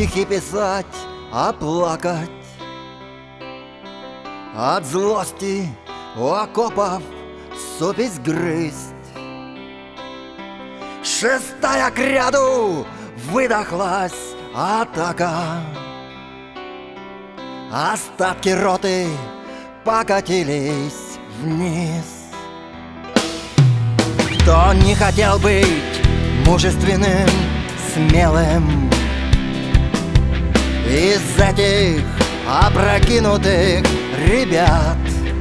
стихи писать, а плакать. От злости у окопов супись грызть. Шестая к ряду выдохлась атака. Остатки роты покатились вниз. Кто не хотел быть мужественным, смелым, из этих опрокинутых ребят,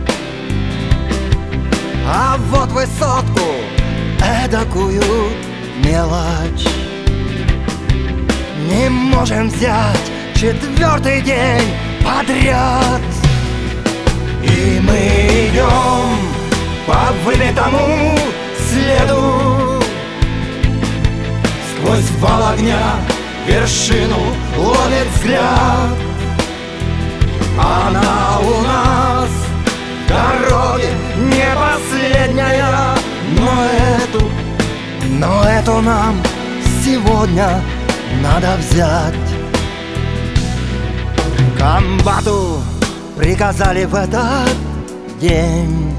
а вот высотку, эдакую мелочь не можем взять четвертый день подряд. И мы идем по выбитому следу, сквозь вал огня вершину ловит взгляд. Она у нас дороги не последняя, но эту нам сегодня надо взять. Комбату приказали в этот день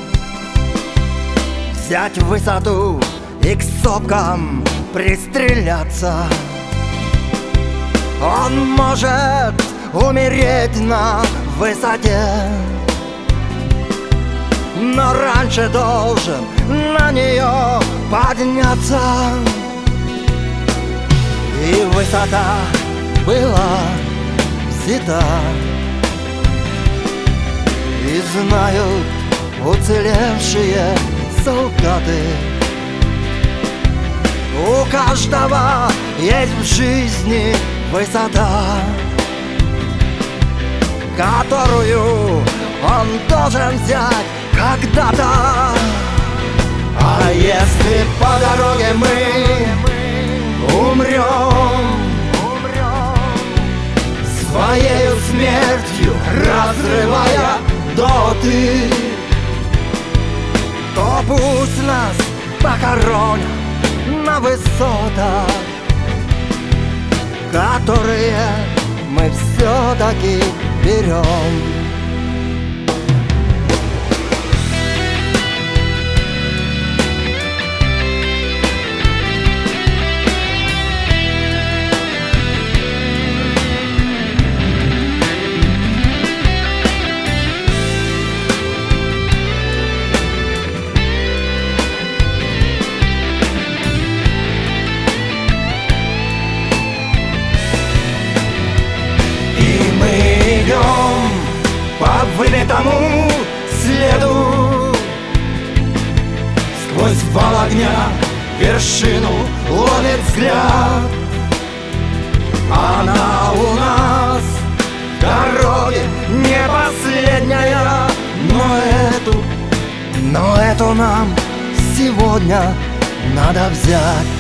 взять высоту и к сопкам пристреляться. Он может умереть на высоте, но раньше должен на нее подняться. И высота была взята, и знают уцелевшие солдаты: у каждого есть в жизни высота, которую он должен взять когда-то. А если по дороге мы умрем, своею смертью разрывая доты, то пусть нас похоронят на высотах, которые мы все-таки берем. По выбитому следу, сквозь вал огня вершину ловит взгляд. Она у нас дороги не последняя, но эту нам сегодня надо взять.